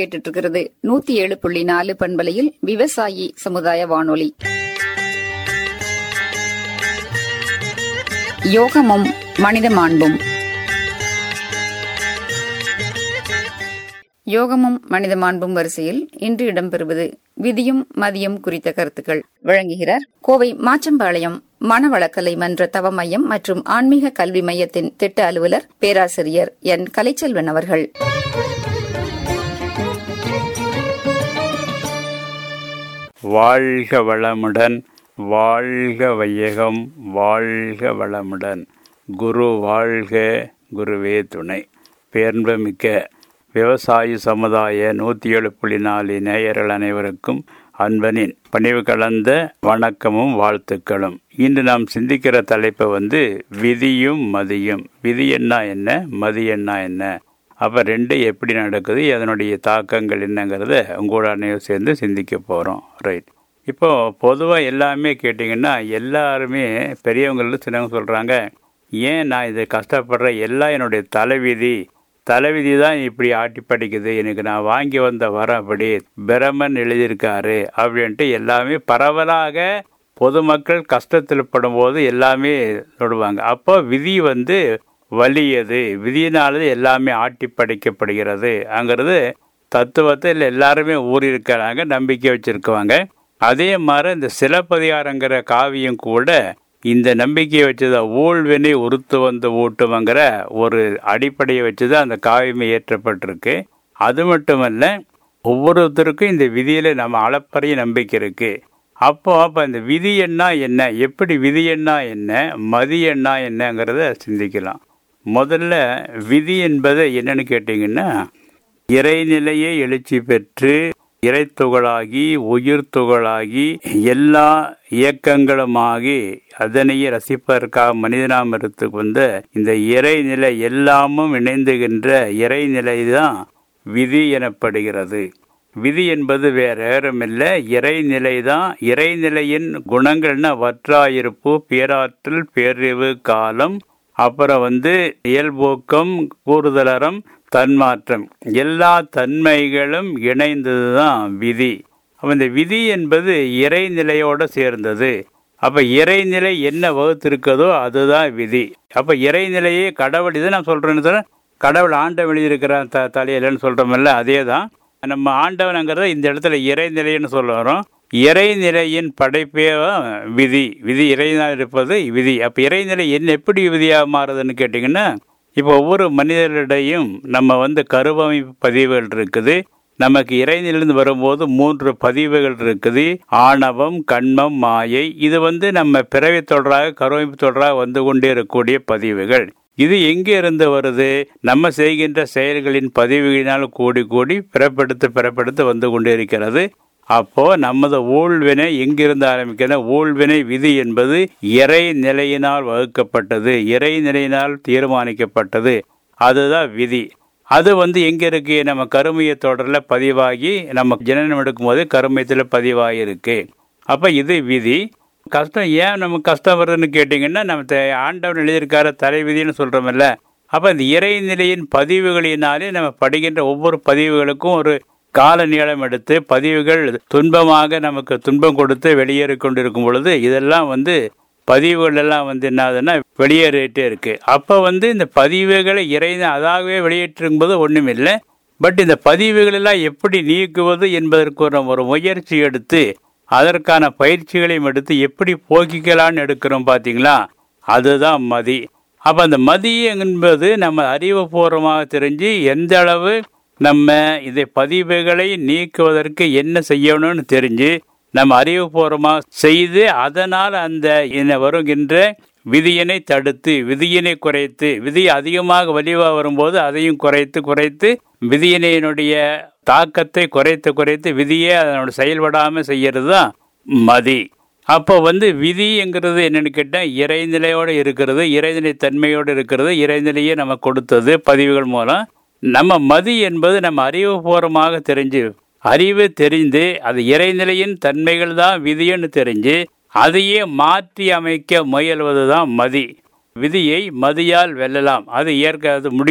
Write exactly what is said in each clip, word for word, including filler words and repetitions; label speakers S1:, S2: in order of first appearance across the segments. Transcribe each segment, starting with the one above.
S1: கேட்டுட்டு இருக்கிறது நூத்தி ஏழு புள்ளி நாலு பண்பலையில் விவசாயி சமுதாய வானொலி. யோகமும் மனித மாண்பும். யோகமும் மனித மாண்பும் வரிசையில் இன்று இடம்பெறுவது விதியும் மதியம் குறித்த கருத்துக்கள். வழங்குகிறார் கோவை மாச்சம்பாளையம் மனவளக்கலை மன்ற தவ மையம் மற்றும் ஆன்மீக கல்வி மையத்தின் திட்ட அலுவலர் பேராசிரியர் என் கலைச்செல்வன் அவர்கள்.
S2: வாழ்க வளமுடன், வாழ்க வையகம், வாழ்க வளமுடன். குரு வாழ்க, குருவே துணை. பேர்பமிக்க விவசாயி சமுதாய நூற்றி ஏழு புள்ளி நாலு நேயர்கள் அனைவருக்கும் அன்பனின் பணிவு கலந்த வணக்கமும் வாழ்த்துக்களும். இன்று நாம் சிந்திக்கிற தலைப்பை வந்து விதியும் மதியும். விதி என்ன என்ன, மதி என்ன என்ன, அப்போ ரெண்டு எப்படி நடக்குது, அதனுடைய தாக்கங்கள் என்னங்கிறத உங்களோட அனைவரும் சேர்ந்து சிந்திக்க போகிறோம். ரைட். இப்போது பொதுவாக எல்லாமே கேட்டிங்கன்னா எல்லாருமே பெரியவங்களும் சின்னவங்க சொல்கிறாங்க, ஏன் நான் இதை கஷ்டப்படுறேன், எல்லாம் என்னுடைய தலைவிதி தலைவிதி தான் இப்படி ஆட்டி படிக்குது, எனக்கு நான் வாங்கி வந்த வரம் அப்படி பிரமன் எழுதியிருக்காரு அப்படின்ட்டு எல்லாமே பரவலாக பொதுமக்கள் கஷ்டத்தில் படும்போது எல்லாமே சொல்லுவாங்க. அப்போ விதி வந்து வலியது, விதியினால எல்லாமே ஆட்டி படைக்கப்படுகிறது அங்கிறது தத்துவத்தில் எல்லாருமே ஊறியிருக்கிறாங்க, நம்பிக்கை வச்சுருக்குவாங்க. அதே மாதிரி இந்த சிலப்பதிகாரங்கிற காவியம் கூட இந்த நம்பிக்கையை வச்சுதான் ஊழ்வினை உறுத்து வந்து ஊட்டுவங்கிற ஒரு அடிப்படையை வச்சுதான் அந்த காவியமே ஏற்றப்பட்டிருக்கு. அது மட்டுமல்ல, ஒவ்வொருத்தருக்கும் இந்த விதியில நம்ம அளப்பரிய நம்பிக்கை இருக்கு. அப்போ அப்போ இந்த விதி என்ன என்ன, எப்படி விதி என்ன என்ன, மதி என்ன என்னங்கிறத சிந்திக்கலாம். முதல்ல விதி என்பது என்னன்னு கேட்டிங்கன்னா, இறைநிலையை எழுச்சி பெற்று இறைத்துகளாகி உயிர் துகளாகி எல்லா இயக்கங்களுமாகி அதனையே ரசிப்பதற்காக மனிதனாம் எடுத்துக்கு வந்த இந்த இறைநிலை எல்லாமும் இணைந்துகின்ற இறைநிலை தான் விதி எனப்படுகிறது. விதி என்பது வேற யாருமில்லை, இறைநிலை தான். இறைநிலையின் குணங்கள்னா வற்றாயிருப்பு, பேராற்றல், பேரறிவு, காலம், அப்புறம் வந்து இயல்போக்கம், கூறுதலறம், தன்மாற்றம், எல்லா தன்மைகளும் இணைந்ததுதான் விதி. அப்போ இந்த விதி என்பது இறைநிலையோடு சேர்ந்தது. அப்போ இறைநிலை என்ன வகுத்திருக்கதோ அதுதான் விதி. அப்போ இறைநிலையே கடவுள், இதை நான் சொல்கிறேன்னு சொல்ல, கடவுள் ஆண்டவன் எழுதியிருக்கிறான் த தலையிலன்னு சொல்கிறோமில்ல, அதே தான் நம்ம ஆண்டவனுங்கிறத இந்த இடத்துல இறைநிலைன்னு சொல்ல வரோம். இறைநிலையின் படைப்பே விதி. விதி இறைநிலை இருப்பது விதி. அப்போ இறைநிலை என்ன எப்படி விதியாக மாறுதுன்னு கேட்டிங்கன்னா, இப்போ ஒவ்வொரு மனிதர்களிடையும் நம்ம வந்து கருவமைப்பு பதிவுகள் இருக்குது. நமக்கு இறைநிலையிலிருந்து வரும்போது மூன்று பதிவுகள் இருக்குது. ஆணவம், கண்மம், மாயை. இது வந்து நம்ம பிறவி தொடராக கருவமைப்பு தொடராக வந்து கொண்டே இருக்கக்கூடிய பதிவுகள். இது எங்கே இருந்து வருது? நம்ம செய்கின்ற செயல்களின் பதிவுகளினால் கூடி கூடி பிறப்படுத்த பிறப்படுத்த வந்து கொண்டே இருக்கிறது. அப்போ நமது ஊழ்வினை எங்கிருந்து ஆரம்பிக்கிற ஊழ்வினை விதி என்பது இறை நிலையினால் வகுக்கப்பட்டது, இறை நிலையினால் தீர்மானிக்கப்பட்டது. அதுதான் விதி. அது வந்து எங்க இருக்கு? நம்ம கருமைய தொடரில் பதிவாகி நம்ம ஜனனம் எடுக்கும் போது கருமையத்தில் பதிவாகி இருக்கு. அப்ப இது விதி. கஷ்டம் ஏன் நமக்கு கஷ்டம் வருதுன்னு கேட்டீங்கன்னா, நம்ம ஆண்டவன் எழுதியிருக்கார தலைவிதின்னு சொல்றோம்ல. அப்ப இந்த இறைநிலையின் பதிவுகளினாலே நம்ம படிக்கின்ற ஒவ்வொரு பதிவுகளுக்கும் ஒரு கால நீளம் எடுத்து பதிவுகள் துன்பமாக நமக்கு துன்பம் கொடுத்து வெளியேறி கொண்டிருக்கும் பொழுது இதெல்லாம் வந்து பதிவுகள் எல்லாம் வந்து என்னதுன்னா வெளியேறிட்டே இருக்கு. அப்ப வந்து இந்த பதிவுகளை இறைந்த அதாகவே வெளியேற்றும் போது ஒண்ணும் இல்லை. பட் இந்த பதிவுகள் எல்லாம் எப்படி நீக்குவது என்பதற்கு ஒரு ஒரு முயற்சி எடுத்து அதற்கான பயிற்சிகளையும் எடுத்து எப்படி போக்கிக்கலான்னு எடுக்கிறோம் பாத்தீங்களா, அதுதான் மதி. அப்ப அந்த மதி என்பது நம்ம அறிவுபூர்வமாக தெரிஞ்சு எந்த அளவு நம்ம இதை பதிவுகளை நீக்குவதற்கு என்ன செய்யணும்னு தெரிஞ்சு நம்ம அறிவுபூர்வமாக செய்து அதனால் அந்த வருகின்ற விதியினை தடுத்து விதியினை குறைத்து, விதி அதிகமாக வலிவாக வரும்போது அதையும் குறைத்து குறைத்து விதியினுடைய தாக்கத்தை குறைத்து குறைத்து விதியே அதனோட செயல்படாமல் செய்யறது தான் மதி. அப்போ வந்து விதிங்கிறது என்னன்னு கேட்டால் இறைநிலையோடு இருக்கிறது, இறைநிலை தன்மையோடு இருக்கிறது, இறைநிலையே நம்ம கொடுத்தது பதிவுகள் மூலம். நம்ம மதி என்பது நம்ம அறிவுபூர்வமாக தெரிஞ்சு அறிவு தெரிந்து அது இறைநிலையின் தன்மைகள் தான் விதின்னு தெரிஞ்சு அதையே மாற்றி அமைக்க முயல்வது தான் மதி. விதியை மதியால் வெல்லலாம், அது இயற்கை, அது முடியும்.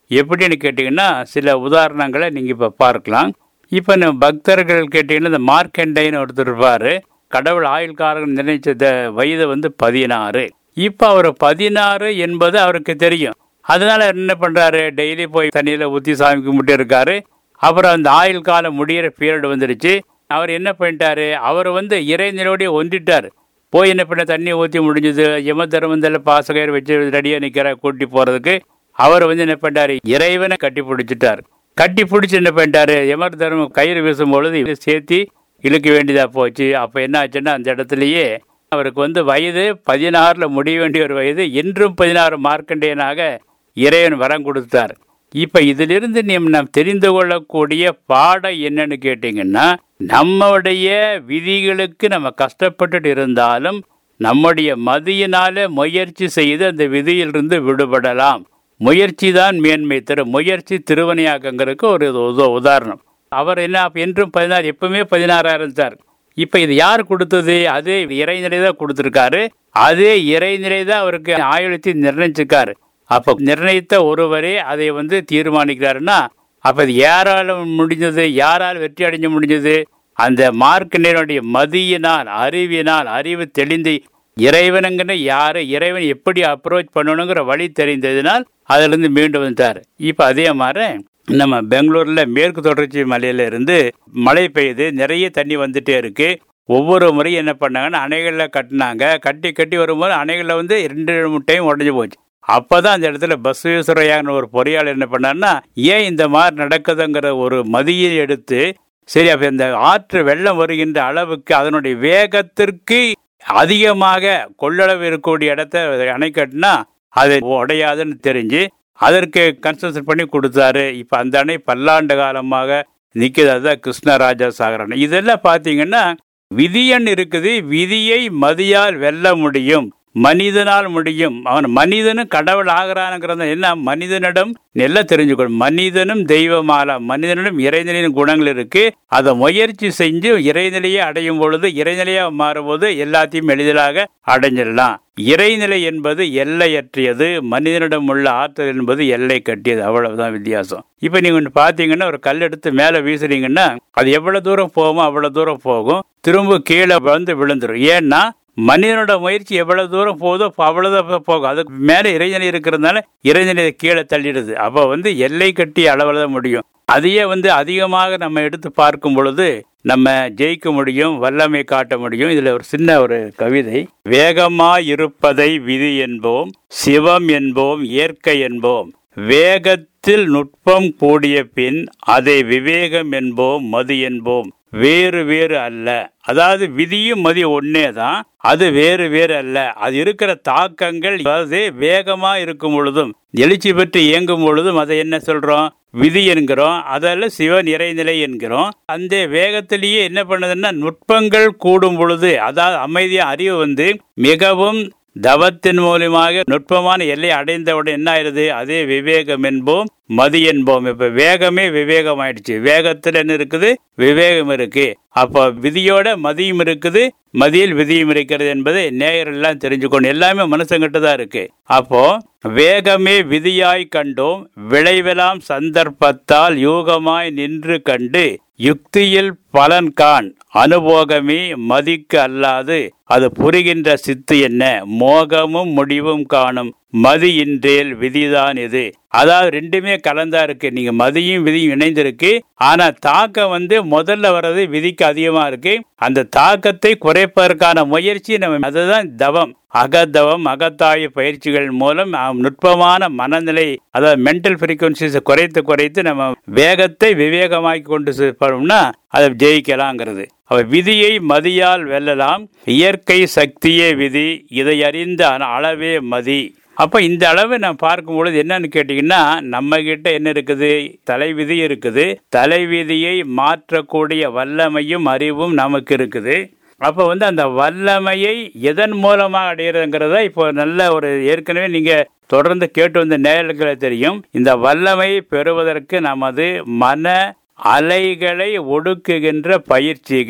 S2: எப்படின்னு கேட்டிங்கன்னா சில உதாரணங்களை நீங்கள் இப்போ பார்க்கலாம். இப்போ நம்ம பக்தர்கள் கேட்டிங்கன்னா இந்த மார்க்கண்டைன்னு ஒருத்தர் இருப்பார். கடவுள் ஆயுள்காரன் நிர்ணயிச்ச வயது வந்து பதினாறு. இப்போ அவர் பதினாறு என்பது அவருக்கு தெரியும். அதனால என்ன பண்ணுறாரு, டெய்லி போய் தண்ணியில் ஊற்றி சாமி கும்பிட்டு இருக்காரு. அப்புறம் அந்த ஆயுள் காலம் முடிகிற பீரியட் வந்துடுச்சு. அவர் என்ன பண்ணிட்டாரு, அவர் வந்து இறைநிலையோடய ஒன்றிட்டார். போய் என்ன பண்ண தண்ணி ஊற்றி முடிஞ்சது, யம தர்மத்தில் பாசகர் வச்சு ரெடியாக நிற்கிற கூட்டி போகிறதுக்கு அவர் வந்து என்ன பண்ணிட்டாரு, இறைவனை கட்டி பிடிச்சிட்டார். கட்டி பிடிச்சி என்ன பண்ணிட்டாரு, யமர் தர்மம் கயிறு வீசும் பொழுது இது சேர்த்தி இழுக்க வேண்டியதாக போச்சு. அப்போ என்ன ஆச்சுன்னா அந்த இடத்துலையே அவருக்கு வந்து வயது பதினாறில் முடிய வேண்டிய ஒரு வயது இன்றும் பதினாறு மார்க்கண்டேயனாக இறைவன் வரம் கொடுத்தார். இப்போ இதிலிருந்து நாம் தெரிந்து கொள்ளக்கூடிய பாடம் என்னன்னு கேட்டிங்கன்னா, நம்முடைய விதிகளுக்கு நம்ம கஷ்டப்பட்டுட்டு இருந்தாலும் நம்முடைய மதியினால முயற்சி செய்து அந்த விதியிலிருந்து விடுபடலாம். முயற்சி தான் மேன்மை தரும். முயற்சி திருவனையாக்கங்கிறதுக்கு ஒரு உதாரணம். அவர் என்ன என்றும் பதினாறு எப்பவுமே பதினாறாக இருந்தார். இப்போ இது யார் கொடுத்தது, அதே இறைநிலை தான் கொடுத்துருக்காரு. அதே இறைநிலை தான் அவருக்கு ஆயுளத்தை நிர்ணயிச்சிருக்காரு. அப்போ நிர்ணயித்த ஒருவரே அதை வந்து தீர்மானிக்கிறாருன்னா அப்போ இது யாரால் முடிஞ்சது, யாரால் வெற்றி அடைஞ்ச முடிஞ்சது, அந்த மார்க்கண்டேயனுடைய மதியினால் அறிவினால் அறிவு தெளிந்து இறைவனுங்கிற யாரு, இறைவன் எப்படி அப்ரோச் பண்ணணுங்கிற வழி தெரிந்ததினால் அதிலிருந்து மீண்டு வந்துட்டார். இப்போ அதே மாதிரி நம்ம பெங்களூரில் மேற்கு தொடர்ச்சி மலையில இருந்து மழை பெய்யுது, நிறைய தண்ணி வந்துட்டே இருக்கு. ஒவ்வொரு முறையும் என்ன பண்ணாங்கன்னா அணைகளில் கட்டினாங்க. கட்டி கட்டி வரும்போது அணைகளில் வந்து ரெண்டு மூணு டைம் உடஞ்சி போச்சு. அப்போதான் அந்த இடத்துல பஸ்வேஸ்வரையான ஒரு பொறியாளர் என்ன பண்ணார்னா, ஏன் இந்த மாதிரி நடக்குதுங்கிற ஒரு மதியை எடுத்து சரி அப்போ இந்த ஆற்று வெள்ளம் வருகின்ற அளவுக்கு அதனுடைய வேகத்திற்கு அதிகமாக கொள்ளளவு இருக்கக்கூடிய இடத்த அணை கட்டினா அது உடையாதுன்னு தெரிஞ்சு அதற்கு கன்ஸ்ட்ரக்ஷன் பண்ணி கொடுத்தாரு. இப்போ அந்த அணை பல்லாண்டு காலமாக நிற்குது. அதுதான் கிருஷ்ணராஜா சாகர் அணை. இதெல்லாம் பார்த்தீங்கன்னா விதியன் இருக்குது. விதியை மதியால் வெல்ல முடியும், மனிதனால் முடியும். அவன் மனிதனும் கடவுள் ஆகிறானுங்கிறத என்ன மனிதனிடம் எல்லாம் தெரிஞ்சுக்கணும். மனிதனும் தெய்வமால மனிதனிடம் இறைநிலையின் குணங்கள் இருக்கு. அதை முயற்சி செஞ்சு இறைநிலையை அடையும் பொழுது இறைநிலையாக மாறும்போது எல்லாத்தையும் எளிதாக அடைஞ்சிடலாம். இறைநிலை என்பது எல்லையற்றியது, மனிதனிடம் உள்ள ஆற்றல் என்பது எல்லை கட்டியது. அவ்வளவுதான் வித்தியாசம். இப்போ நீங்க ஒன்று பார்த்தீங்கன்னா ஒரு கல் எடுத்து மேலே வீசுறீங்கன்னா அது எவ்வளவு தூரம் போகுமோ அவ்வளவு தூரம் போகும், திரும்ப கீழே வந்து விழுந்துடும். ஏன்னா மனிதனோட முயற்சி எவ்வளவு தூரம் போதோ அவ்வளவுதான் போகும். அதுக்கு மேலே இறைநிலை இருக்கிறதுனால இறைநிலையை கீழே தள்ளிடுது. அப்போ வந்து எல்லை கட்டி அளவில் தான் முடியும். அதையே வந்து அதிகமாக நம்ம எடுத்து பார்க்கும் பொழுது நம்ம ஜெயிக்க முடியும், வல்லமை காட்ட முடியும். இதுல ஒரு சின்ன ஒரு கவிதை. வேகமாயிருப்பதை விதி என்போம், சிவம் என்போம், இயற்கை என்போம். வேகத்தில் நுட்பம் கூடிய பின் அதை விவேகம் என்போம், மதி என்போம். வேறு வேறு அல்ல. அதாவது விதியும் மதி ஒன்னே தான், அது வேறு வேறு அல்ல. அது இருக்கிற தாக்கங்கள் அதாவது வேகமா இருக்கும் பொழுதும் எழுச்சி பெற்று இயங்கும் பொழுதும் அதை என்ன சொல்றோம், விதி என்கிறோம். அதில் சிவன் இறைநிலை என்கிறோம். அந்த வேகத்திலேயே என்ன பண்ணுதுன்னா நுட்பங்கள் கூடும் பொழுது அதாவது அமைதியா அறிவு வந்து மிகவும் தவத்தின் மூலமாக நுட்பமான எல்லை அடைந்தவுடன் என்ன ஆயிடுது, அதே விவேகம் என்போம், மதி என்போம். இப்ப வேகமே விவேகம் ஆயிடுச்சு. வேகத்துல என்ன இருக்குது, விவேகம் இருக்கு. அப்போ விதியோட மதியும் இருக்குது, மதியில் விதியும் இருக்கிறது என்பதை நேயர் எல்லாம் தெரிஞ்சுக்கணும். எல்லாமே மனுஷங்கிட்ட தான் இருக்கு. அப்போ வேகமே விதியாய் கண்டோம், விளைவெல்லாம் சந்தர்ப்பத்தால் யூகமாய் நின்று கண்டு யுக்தியில் பலன் காண், அனுபோகமே மதிக்கு அல்லாது அது புரிகின்ற சித்து என்ன, மோகமும் முடிவும் காணும் மதி இன்றேல் விதிதான் இது. அதாவது ரெண்டுமே கலந்தா இருக்கு. நீங்க மதியும் விதியும் இணைந்திருக்கு. ஆனா தாக்கம் வந்து முதல்ல வர்றது விதிக்கு அதிகமா இருக்கு. அந்த தாக்கத்தை குறைப்பதற்கான முயற்சி நம்ம, அதுதான் தவம். அகதவம் அகத்தாய பயிற்சிகள் மூலம் நுட்பமான மனநிலை அதாவது மென்டல் ஃப்ரீக்வன்சிஸை குறைத்து குறைத்து நம்ம வேகத்தை விவேகமாக்கி கொண்டு போனோம்னா அதை ஜெயிக்கலாங்கிறது. அவ விதியை மதியால் வெல்லலாம், இயற்கை சக்தியே விதி, இதை அறிந்த அளவே மதி. அப்போ இந்த அளவை நான் பார்க்கும் பொழுது என்னன்னு கேட்டீங்கன்னா நம்ம கிட்ட என்ன இருக்குது, தலைவிதி இருக்குது. தலைவிதியை மாற்றக்கூடிய வல்லமையும் அறிவும் நமக்கு இருக்குது. அப்போ வந்து அந்த வல்லமையை எதன் மூலமாக அடைகிறதுங்கிறத இப்போ நல்ல ஒரு ஏற்கனவே நீங்க தொடர்ந்து கேட்டு வந்த நேயர்களை தெரியும். இந்த வல்லமையை பெறுவதற்கு நமது மன அலைகளை ஒடுக்குகின்ற பயிற்சிகள்,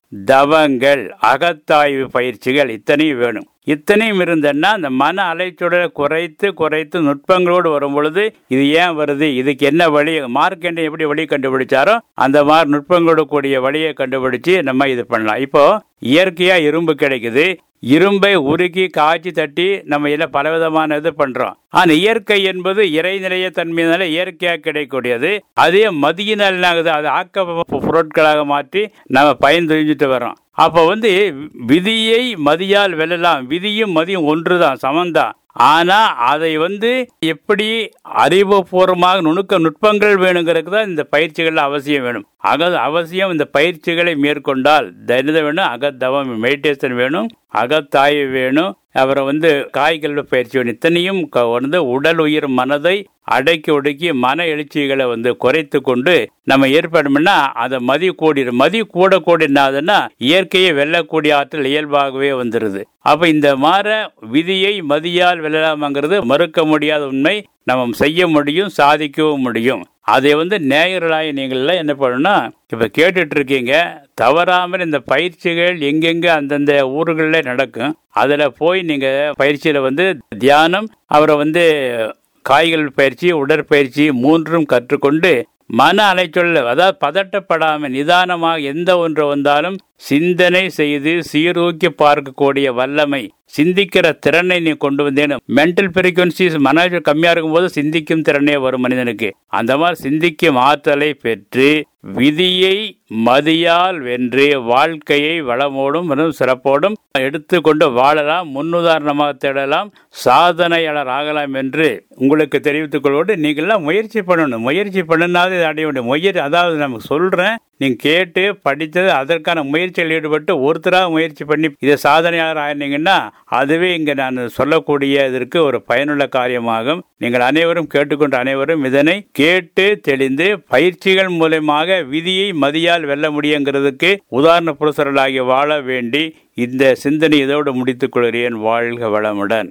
S2: தவங்கள், அகத்தாய்வு பயிற்சிகள் இத்தனையும் வேணும். இத்தனையும் இருந்தன்னா அந்த மன அலைச்சூழலை குறைத்து குறைத்து நுட்பங்களோடு வரும் பொழுது இது ஏன் வருது, இதுக்கு என்ன வழி, மார்க்கெண்டை எப்படி வழி கண்டுபிடிச்சாரோ அந்த மாதிரி நுட்பங்களோடு கூடிய வழியை கண்டுபிடிச்சு நம்ம இது பண்ணலாம். இப்போ இயற்கையா இரும்பு கிடைக்குது, இரும்பை உருக்கி காய்ச்சி தட்டி நம்ம எல்லாம் பலவிதமான இது பண்றோம். ஆனா இயற்கை என்பது இறைநிலைய தன்மையினால இயற்கையா கிடைக்கக்கூடியது. அதே மதியினால் ஆகுது, அது ஆக்க பொருட்களாக மாற்றி நம்ம பயன் தெரிஞ்சுட்டு வரோம். அப்ப வந்து விதியை மதியால் வெல்லலாம், விதியும் மதியும் ஒன்றுதான், சமந்தான். ஆனா அதை வந்து எப்படி அறிவுபூர்வமாக நுணுக்க நுட்பங்கள் வேணுங்கிறதுக்கு தான் இந்த பயிற்சிகள் அவசியம் வேணும். அக அவசியம் இந்த பயிற்சிகளை மேற்கொண்டால் தனித வேணும், அகத்தவம் மெடிடேஷன் வேணும், அகத்தாய்வு வேணும், அப்புறம் வந்து காய்கல்வி பயிற்சி வேணும். இத்தனையும் வந்து உடல் உயிர் மனதை அடக்கி ஒடுக்கி மன எழுச்சிகளை வந்து குறைத்து கொண்டு நம்ம ஏற்படும்னா அதை மதி கூடிடும். மதி கூட கூடினாதுன்னா இயற்கையை வெல்லக்கூடிய ஆற்றல் இயல்பாகவே வந்துருது. அப்ப இந்த மாற விதியை மதியால் வெல்லலாம்ங்கிறது மறுக்க முடியாத உண்மை. நம்ம செய்ய முடியும், சாதிக்கவும் முடியும். அதை வந்து நேயர்களாக நீங்கள்லாம் என்ன பண்ணணும்னா, இப்ப கேட்டுட்டு இருக்கீங்க, தவறாமல் இந்த பயிற்சிகள் எங்கெங்க அந்தந்த ஊர்களில் நடக்கும், அதுல போய் நீங்க பயிற்சியில வந்து தியானம், அப்புறம் வந்து காய்கள் பயிற்சி, உடற்பயிற்சி மூன்றும் கற்றுக்கொண்டு மன அலைச்சொல்ல, அதாவது பதட்டப்படாமல் நிதானமாக எந்த ஒன்று வந்தாலும் சிந்தனை செய்து சீர்தூக்கி பார்க்கக்கூடிய வல்லமை, சிந்திக்கிற திறனை நீ கொண்டு வந்தேன்னு. மென்டல் ஃப்ரீக்வன்சிஸ் மன கம்மியா இருக்கும் போது சிந்திக்கும் திறனே வரும் மனிதனுக்கு. அந்த மாதிரி சிந்திக்கும் ஆற்றலை பெற்று விதியை மதியால் வென்று வாழ்க்கையை வளமோடும் சிறப்போடும் எடுத்துக்கொண்டு வாழலாம், முன்னுதாரணமாக தேடலாம், சாதனையாளர் ஆகலாம் என்று உங்களுக்கு தெரிவித்துக் கொள்வோடு நீங்கள்லாம் முயற்சி பண்ணணும். முயற்சி பண்ணினாவது இதை அடைய வேண்டும். முயற்சி, அதாவது நமக்கு சொல்றேன், நீங்க கேட்டு படித்தது அதற்கான முயற்சியில் ஈடுபட்டு ஒருத்தராக முயற்சி பண்ணி இதை சாதனையாளர் ஆயிருந்தீங்கன்னா அதுவே இங்க நான் சொல்லக்கூடிய இதற்கு ஒரு பயனுள்ள காரியமாகும். நீங்கள் அனைவரும் கேட்டுக்கொண்ட அனைவரும் இதனை கேட்டு தெளிந்து பயிற்சிகள் மூலமாக விதியை மதியால் வெல்ல முடியுங்கிறதுக்கு உதாரண புருஷர்களாகி வாழ வேண்டி இந்த சிந்தனை இதோடு முடித்துக் கொள்கிறேன். வாழ்க வளமுடன்.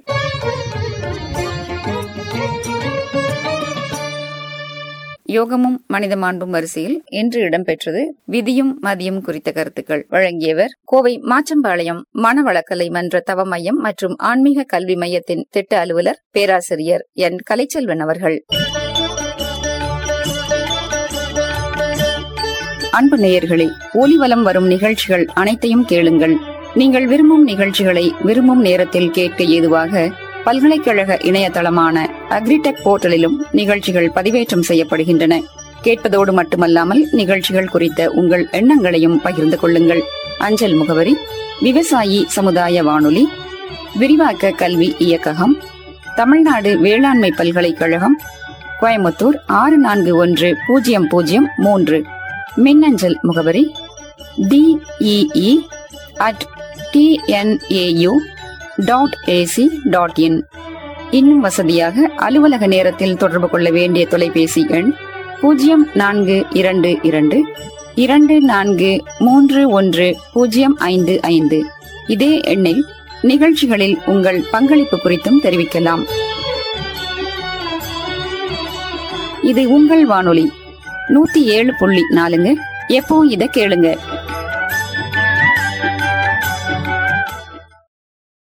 S1: யோகமும் மனித மாண்பும் வரிசையில் இன்று இடம்பெற்றது விதியும் மதியும் குறித்த கருத்துக்கள். வழங்கியவர் கோவை மாச்சம்பாளையம் மனவளக்கலை மன்ற தவ மையம் மற்றும் ஆன்மீக கல்வி மையத்தின் திட்ட அலுவலர் பேராசிரியர் என் கலைச்செல்வன் அவர்கள். அன்பு நேயர்களே, ஒலிவலம் வரும் நிகழ்ச்சிகள் அனைத்தையும் கேளுங்கள். நீங்கள் விரும்பும் நிகழ்ச்சிகளை விரும்பும் நேரத்தில் கேட்க ஏதுவாக பல்கலைக்கழக இணையதளமான அக்ரிடெக் போர்ட்டலிலும் நிகழ்ச்சிகள் பதிவேற்றம் செய்யப்படுகின்றன. கேட்பதோடு மட்டுமல்லாமல் நிகழ்ச்சிகள் குறித்த உங்கள் எண்ணங்களையும் பகிர்ந்து கொள்ளுங்கள். அஞ்சல் முகவரி: விவசாயி சமுதாய வானொலி, விரிவாக்க கல்வி இயக்ககம், தமிழ்நாடு வேளாண்மை பல்கலைக்கழகம், கோயம்புத்தூர் ஆறு நான்கு ஒன்று பூஜ்ஜியம் பூஜ்ஜியம் மூன்று. மின்னஞ்சல் முகவரி DEE at TNAU dot AC dot in. இன்னும் வசதியாக அலுவலக நேரத்தில் தொடர்பு கொள்ள வேண்டிய தொலைபேசி எண் பூஜ்ஜியம் நான்கு இரண்டு இரண்டு இரண்டு நான்கு மூன்று ஒன்று பூஜ்ஜியம் ஐந்து ஐந்து. இதே எண்ணில் நிகழ்ச்சிகளில் உங்கள் பங்களிப்பு குறித்தும் தெரிவிக்கலாம். இது உங்கள் வானொலி நூத்தி ஏழு புள்ளி நாலுங்க. எப்போ இதை கேளுங்க.